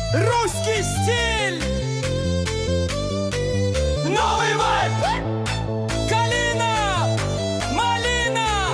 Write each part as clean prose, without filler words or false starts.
Русский стиль! Новый вайб! Калина! Малина!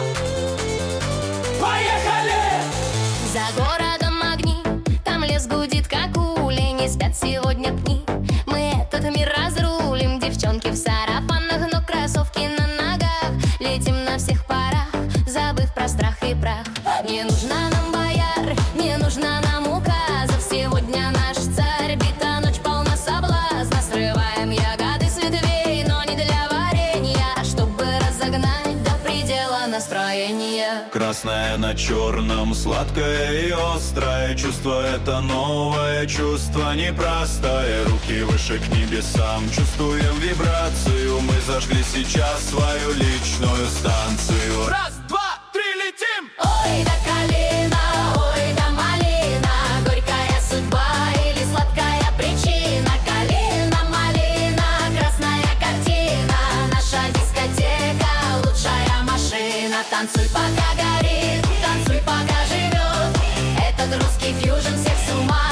Поехали! За городом огни, там лес гудит, как улей. Не спят сегодня пни, мы этот мир разрулим. Девчонки в сарафанах, но кроссовки на ногах. Летим на всех парах, забыв про страх и прах. Не нужна нам бояр, не нужна нам указов. Сегодня наш царь, бита ночь полна соблазна. Срываем ягоды с ветвей, но не для варенья, а чтобы разогнать до предела настроение. Красное на черном, сладкое и острое. Чувство это новое, чувство непростое. Руки выше к небесам, чувствуем вибрацию. Мы зажгли сейчас свою личную станцию. Раз, два, три, летим! Ой, да калина, ой, да малина, горькая судьба или сладкая причина. Калина, малина, красная картина, наша дискотека, лучшая машина. Танцуй, пока горит, танцуй, пока живет, этот русский фьюжн всех с ума